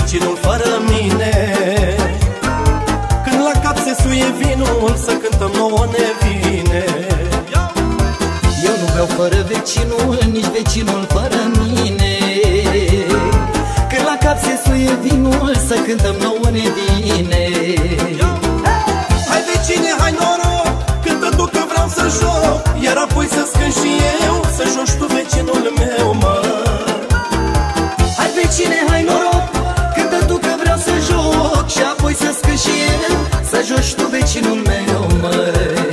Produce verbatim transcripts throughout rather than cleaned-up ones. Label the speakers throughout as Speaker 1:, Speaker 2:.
Speaker 1: vecinul fără mine. Când la cap se suie vinul, să cântăm nouă ne vine.
Speaker 2: Eu nu beau fără vecinul, nici vecinul fără mine. Când la cap se suie vinul, să cântăm nouă ne vine.
Speaker 1: Hai vecine, hai noroc, cântă tu că vreau să joc, iar apoi să scânt și eu, să joci tu vecinul meu, mă.
Speaker 2: Hai vecine, hai noroc, cântă tu că vreau să joc, și apoi să scânt și eu, să joci tu vecinul meu, măi.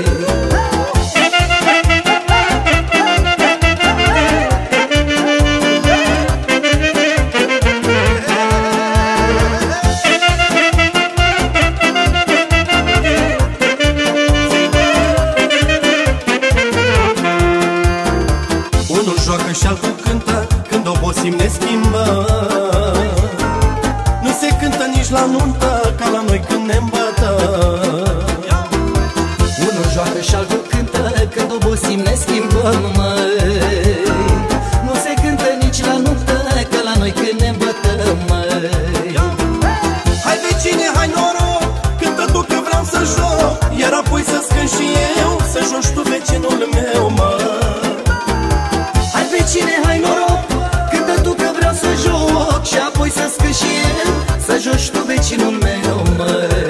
Speaker 1: Unul joacă și altul cântă, când obosim ne schimbă. Nu se cântă nici la nuntă, ca la noi când ne îmbătă.
Speaker 2: Unul joacă și altul cântă, când obosim ne schimbăm, măi. Nu se cântă nici la nuntă, ca la noi când ne îmbătăm, măi.
Speaker 1: Hai vecine, hai noroc, cântă tu că vreau să joc, iar apoi să scânt și eu, să joci tu vecinul meu, mă.
Speaker 2: Hai vecine, hai noroc, cântă tu că vreau să joc, și apoi să scânt și eu, să joci tu vecinul meu, măi.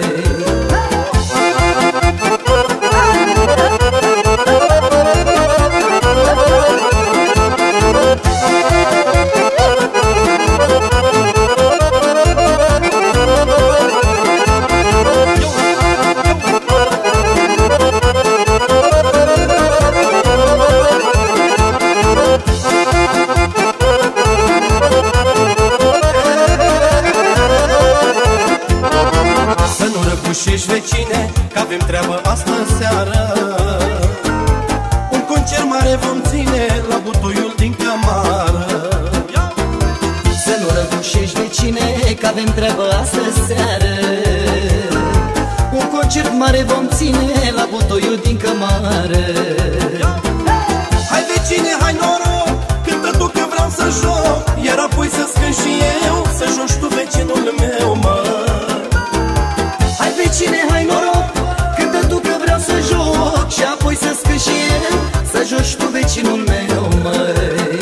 Speaker 1: Răbușești vecine, că avem treabă astă seară. Un concert mare vom ține la butoiul din cămară.
Speaker 2: Să nu răbușești vecine, că avem treabă astă seară. Un concert mare vom ține la butoiul din cămară.
Speaker 1: Hai vecine, hai noroc, cântă tu că vreau să joc, iar apoi să scânt și eu, să joci tu vecinul meu, mă.
Speaker 2: Hai vecine, hai noroc, cântă tu că vreau să joc, și apoi să scânt și eu, să joci tu vecinul meu, măi.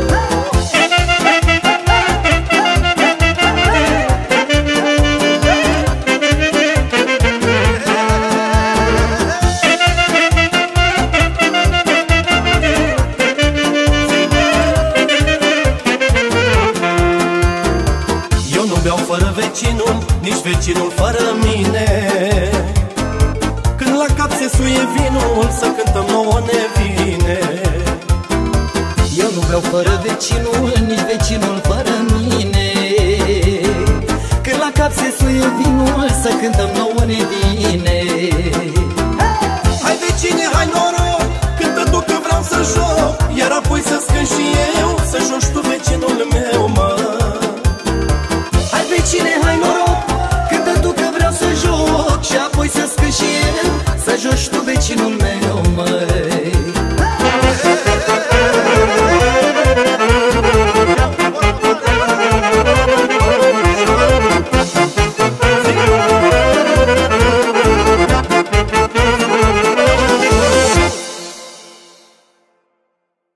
Speaker 1: Eu nu beau fără vecinul, nici vecinul fără mine. Când la cap se suie vinul, să cântăm nouă ne vine.
Speaker 2: Eu nu beau fără vecinul, nici vecinul fără mine. Când la cap se suie vinul, să cântăm nouă ne vine.
Speaker 1: Hai vecine, hai noroc, cântă tu că vreau să joc, iar apoi să scânt și eu, să joci tu vecinul meu, mă.
Speaker 2: Hai vecine, hai noroc, cântă tu că vreau să joc, și apoi să scânt și eu, să joci tu vecinul meu, măi.